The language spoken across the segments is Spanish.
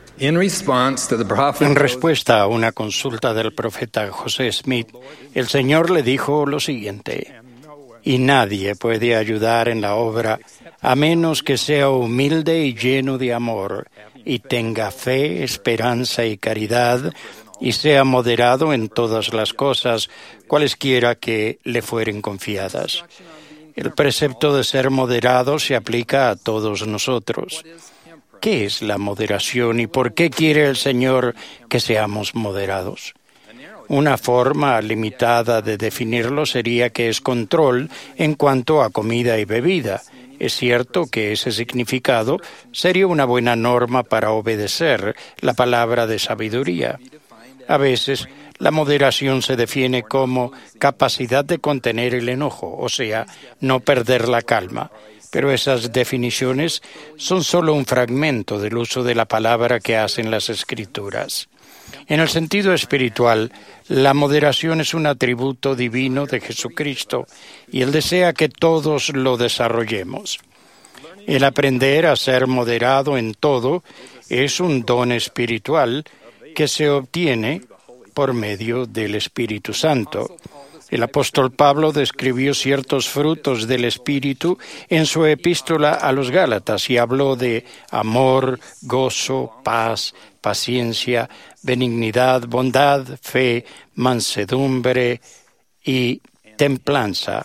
In response to the prophet En respuesta a una consulta del profeta José Smith, el Señor le dijo lo siguiente: y nadie puede ayudar en la obra a menos que sea humilde y lleno de amor, y tenga fe, esperanza y caridad, y sea moderado en todas las cosas, cualesquiera que le fueren confiadas. El precepto de ser moderado se aplica a todos nosotros. ¿Qué es la moderación y por qué quiere el Señor que seamos moderados? Una forma limitada de definirlo sería que es control en cuanto a comida y bebida. Es cierto que ese significado sería una buena norma para obedecer la palabra de sabiduría. A veces, la moderación se define como capacidad de contener el enojo, o sea, no perder la calma. Pero esas definiciones son solo un fragmento del uso de la palabra que hacen las Escrituras. En el sentido espiritual, la moderación es un atributo divino de Jesucristo y Él desea que todos lo desarrollemos. El aprender a ser moderado en todo es un don espiritual que se obtiene por medio del Espíritu Santo. El apóstol Pablo describió ciertos frutos del Espíritu en su epístola a los Gálatas y habló de amor, gozo, paz, paciencia, benignidad, bondad, fe, mansedumbre y templanza,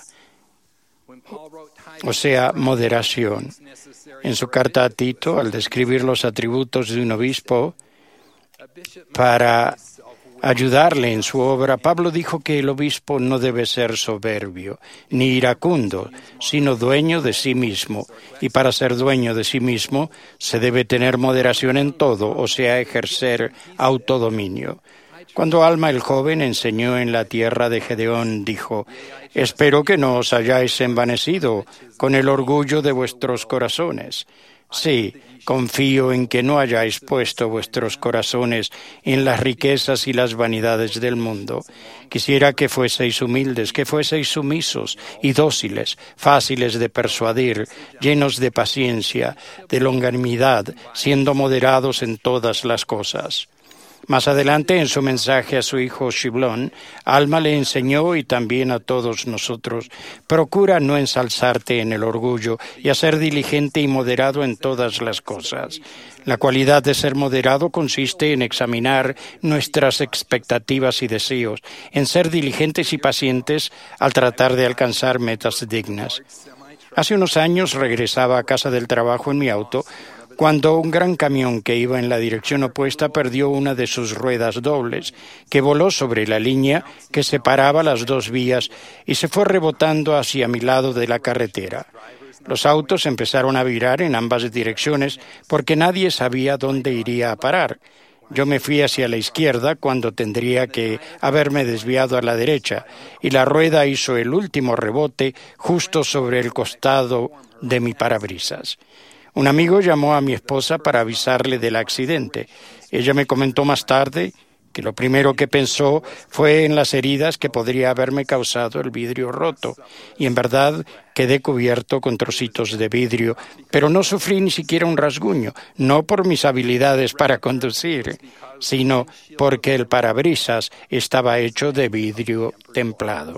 o sea, moderación. En su carta a Tito, al describir los atributos de un obispo para ayudarle en su obra, Pablo dijo que el obispo no debe ser soberbio ni iracundo, sino dueño de sí mismo. Y para ser dueño de sí mismo se debe tener moderación en todo, o sea, ejercer autodominio. Cuando Alma el joven enseñó en la tierra de Gedeón, dijo: «Espero que no os hayáis envanecido con el orgullo de vuestros corazones». Sí, confío en que no hayáis puesto vuestros corazones en las riquezas y las vanidades del mundo. Quisiera que fueseis humildes, que fueseis sumisos y dóciles, fáciles de persuadir, llenos de paciencia, de longanimidad, siendo moderados en todas las cosas. Más adelante, en su mensaje a su hijo Shiblón, Alma le enseñó, y también a todos nosotros: procura no ensalzarte en el orgullo y a ser diligente y moderado en todas las cosas. La cualidad de ser moderado consiste en examinar nuestras expectativas y deseos, en ser diligentes y pacientes al tratar de alcanzar metas dignas. Hace unos años regresaba a casa del trabajo en mi auto cuando un gran camión que iba en la dirección opuesta perdió una de sus ruedas dobles, que voló sobre la línea que separaba las dos vías y se fue rebotando hacia mi lado de la carretera. Los autos empezaron a virar en ambas direcciones porque nadie sabía dónde iría a parar. Yo me fui hacia la izquierda cuando tendría que haberme desviado a la derecha, y la rueda hizo el último rebote justo sobre el costado de mi parabrisas. Un amigo llamó a mi esposa para avisarle del accidente. Ella me comentó más tarde que lo primero que pensó fue en las heridas que podría haberme causado el vidrio roto. Y en verdad quedé cubierto con trocitos de vidrio, pero no sufrí ni siquiera un rasguño, no por mis habilidades para conducir, sino porque el parabrisas estaba hecho de vidrio templado.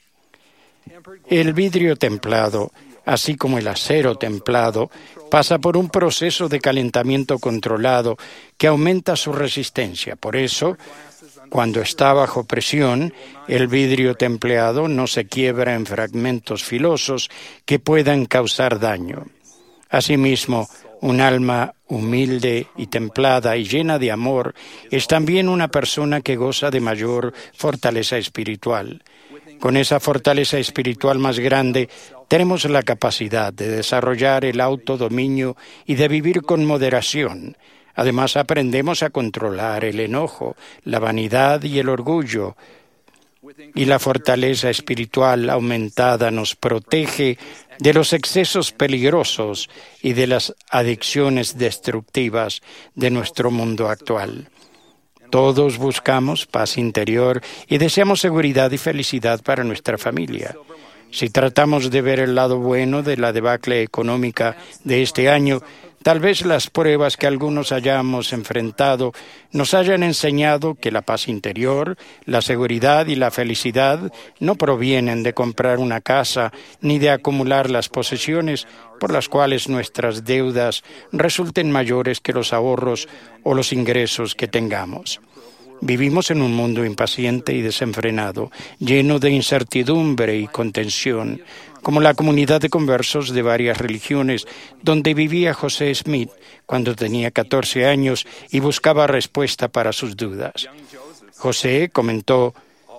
El vidrio templado, así como el acero templado, pasa por un proceso de calentamiento controlado que aumenta su resistencia. Por eso, cuando está bajo presión, el vidrio templado no se quiebra en fragmentos filosos que puedan causar daño. Asimismo, un alma humilde y templada y llena de amor es también una persona que goza de mayor fortaleza espiritual. Con esa fortaleza espiritual más grande, tenemos la capacidad de desarrollar el autodominio y de vivir con moderación. Además, aprendemos a controlar el enojo, la vanidad y el orgullo. Y la fortaleza espiritual aumentada nos protege de los excesos peligrosos y de las adicciones destructivas de nuestro mundo actual. Todos buscamos paz interior y deseamos seguridad y felicidad para nuestra familia. Si tratamos de ver el lado bueno de la debacle económica de este año, Tal vez las pruebas que algunos hayamos enfrentado nos hayan enseñado que la paz interior, la seguridad y la felicidad no provienen de comprar una casa ni de acumular las posesiones por las cuales nuestras deudas resulten mayores que los ahorros o los ingresos que tengamos. Vivimos en un mundo impaciente y desenfrenado, lleno de incertidumbre y contención, como la comunidad de conversos de varias religiones donde vivía José Smith cuando tenía 14 años y buscaba respuesta para sus dudas. José comentó: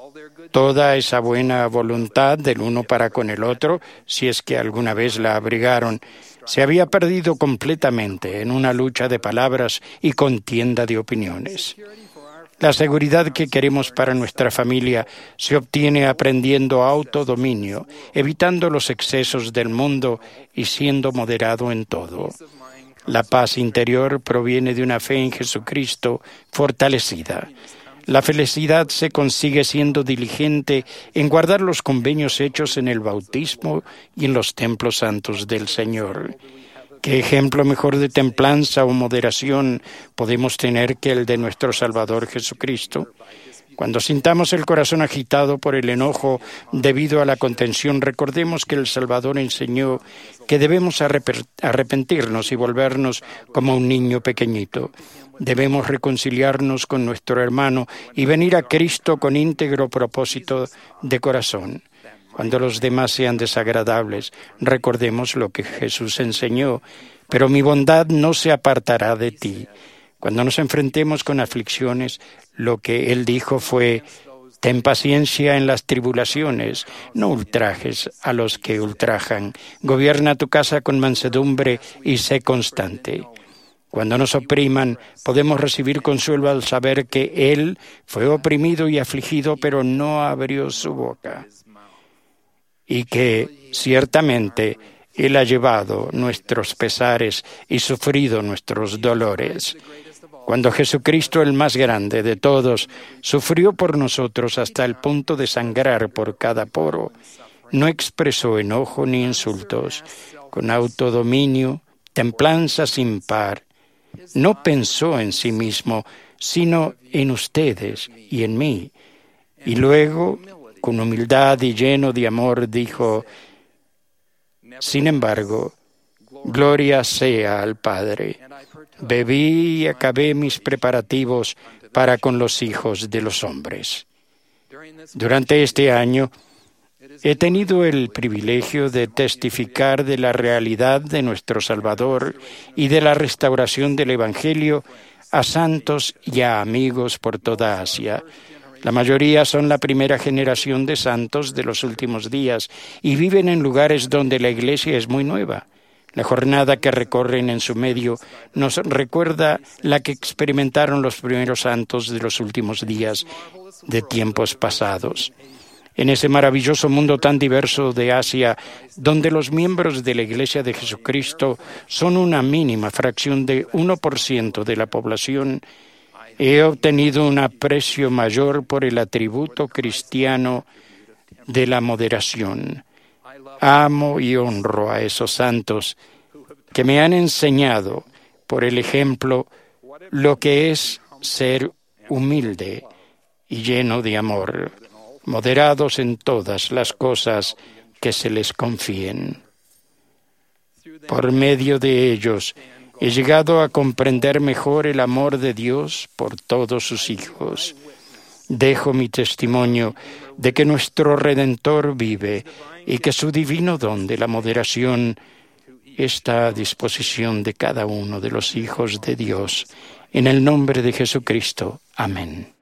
toda esa buena voluntad del uno para con el otro, si es que alguna vez la abrigaron, se había perdido completamente en una lucha de palabras y contienda de opiniones. La seguridad que queremos para nuestra familia se obtiene aprendiendo autodominio, evitando los excesos del mundo y siendo moderado en todo. La paz interior proviene de una fe en Jesucristo fortalecida. La felicidad se consigue siendo diligente en guardar los convenios hechos en el bautismo y en los templos santos del Señor. ¿Qué ejemplo mejor de templanza o moderación podemos tener que el de nuestro Salvador Jesucristo? Cuando sintamos el corazón agitado por el enojo debido a la contención, recordemos que el Salvador enseñó que debemos arrepentirnos y volvernos como un niño pequeñito. Debemos reconciliarnos con nuestro hermano y venir a Cristo con íntegro propósito de corazón. Cuando los demás sean desagradables, recordemos lo que Jesús enseñó: pero mi bondad no se apartará de ti. Cuando nos enfrentemos con aflicciones, lo que Él dijo fue: ten paciencia en las tribulaciones, no ultrajes a los que ultrajan. Gobierna tu casa con mansedumbre y sé constante. Cuando nos opriman, podemos recibir consuelo al saber que Él fue oprimido y afligido, pero no abrió su boca. Y que, ciertamente, Él ha llevado nuestros pesares y sufrido nuestros dolores. Cuando Jesucristo, el más grande de todos, sufrió por nosotros hasta el punto de sangrar por cada poro, no expresó enojo ni insultos. Con autodominio, templanza sin par, no pensó en sí mismo, sino en ustedes y en mí. Y luego, con humildad y lleno de amor, dijo: sin embargo, gloria sea al Padre. Bebí y acabé mis preparativos para con los hijos de los hombres. Durante este año, he tenido el privilegio de testificar de la realidad de nuestro Salvador y de la restauración del Evangelio a santos y a amigos por toda Asia. La mayoría son la primera generación de santos de los últimos días y viven en lugares donde la Iglesia es muy nueva. La jornada que recorren en su medio nos recuerda la que experimentaron los primeros santos de los últimos días de tiempos pasados. En ese maravilloso mundo tan diverso de Asia, donde los miembros de la Iglesia de Jesucristo son una mínima fracción de 1% de la población, he obtenido un aprecio mayor por el atributo cristiano de la moderación. Amo y honro a esos santos que me han enseñado, por el ejemplo, lo que es ser humilde y lleno de amor, moderados en todas las cosas que se les confíen. Por medio de ellos, he llegado a comprender mejor el amor de Dios por todos sus hijos. Dejo mi testimonio de que nuestro Redentor vive y que su divino don de la moderación está a disposición de cada uno de los hijos de Dios. En el nombre de Jesucristo. Amén.